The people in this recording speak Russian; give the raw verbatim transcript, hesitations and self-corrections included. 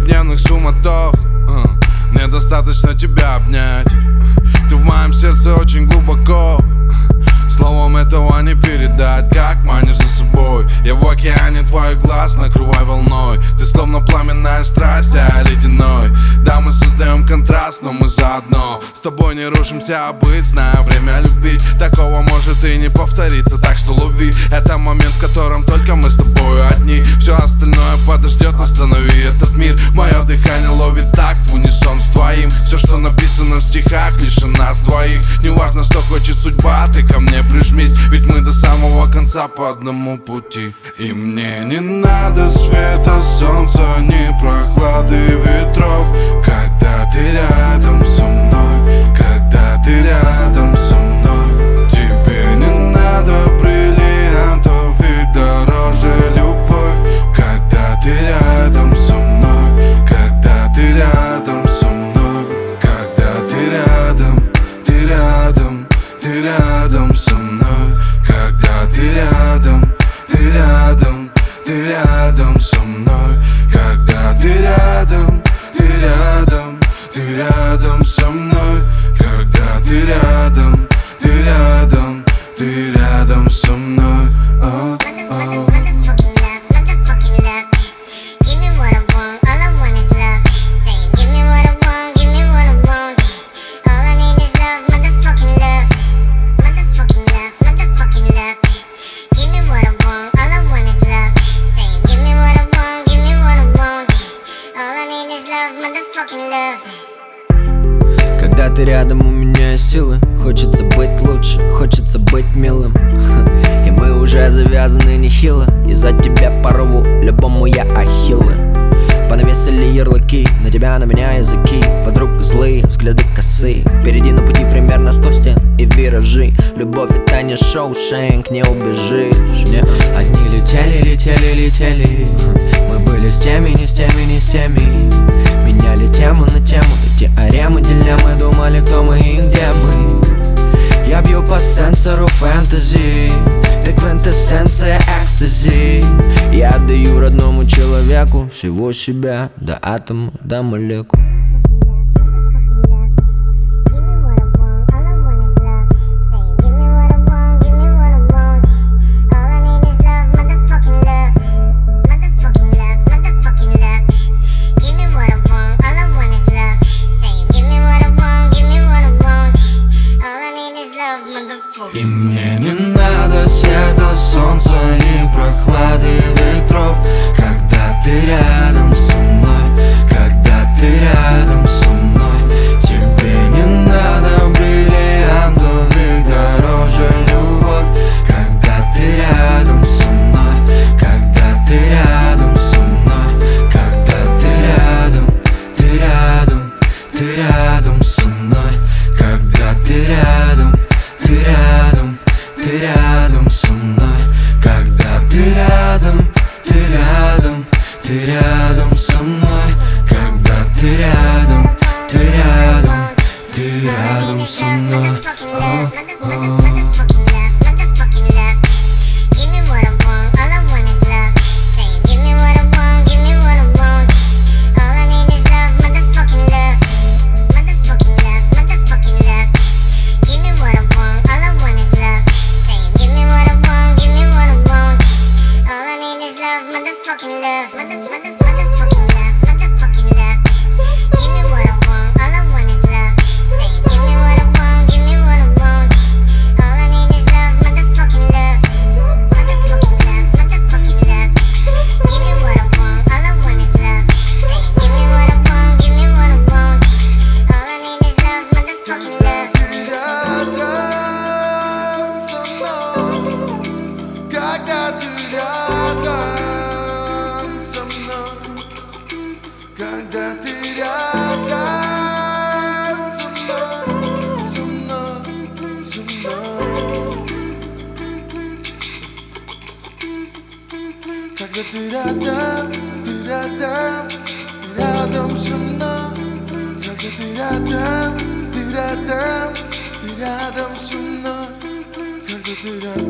ежедневных суматох. uh, Мне достаточно тебя обнять. Ты в моем сердце очень глубоко. Словом этого не передать, как манишь за собой. Я в океане твоих глаз, накрывай волной. Ты словно пламенная страсть, а я ледяной. Да, мы создаем контраст, но мы заодно. С тобой не рушимся, а быть, зная время любить. Такого может и не повториться, так что лови. Это момент, в котором только мы с тобой одни. Все остальное подождет, останови этот мир. Мое дыхание ловит такт в унисон с твоим. Все, что написано в стихах, лишь о нас двоих. Неважно, что хочет судьба, ты ко мне прижмись, ведь мы до самого конца по одному пути. И мне не надо света, солнца, ни прохлады ветров. Когда ты рядом со мной, когда ты рядом со мной. Тебе не надо бриллиантов и дороже любовь. Когда ты рядом со мной, когда ты рядом со мной. Когда ты рядом, ты рядом, ты рядом со мной. Когда ты рядом, ты рядом, ты рядом со мной. Когда ты рядом, ты рядом, ты рядом со мной. Когда ты рядом, ты рядом, ты рядом со мной. Oh, oh. Когда ты рядом, у меня есть силы. Хочется быть лучше, хочется быть милым. И мы уже завязаны нехило. Из-за тебя порву любому я ахиллы. Понавесили ярлыки, на тебя, на меня языки. Подруг злые, взгляды косые. Впереди на пути примерно сто стен и виражи. Любовь это не Шоушенк, не убежишь, не. Одни летели, летели, летели. Мы были с теми, не с теми, не с теми. Меняли тему на тему, теоремы, дилеммы. Думали, кто мы и где мы. Я бью по сенсору фэнтези. Ты квинтэссенция экстази. Я отдаю родному человеку всего себя, до атома, до молекул. И мне не надо света, солнца, ни прохлады ветров. Когда ты рядом со мной, когда ты рядом со мной. Тебе не надо бриллиантов и дороже любовь. Когда ты рядом со мной, когда ты рядом со мной. Когда ты рядом, ты рядом, ты рядом со мной. Когда ты рядом, ты рядом, ты рядом со мной. Когда ты рядом, ты рядом, ты рядом со мной. Когда ты рядом, ты рядом, ты рядом со мной. Oh, oh. Motherfucking love, motherfucking love, motherfucking love. Give me what I want, all I want is love. Say, give me what I want, give me what I want. All I need is love, motherfucking love, motherfucking love, motherfucking love. Give me what I want, all I want is love. Say, give me what I want, give me what I want. All I need is love, motherfucking love. Когда ты рядом со мной, когда ты рядом со мной, со мной, со мной. Когда ты рядом, ты рядом, ты рядом со мной. Когда ты рядом, ты рядом, ты рядом со мной. Когда ты рядом.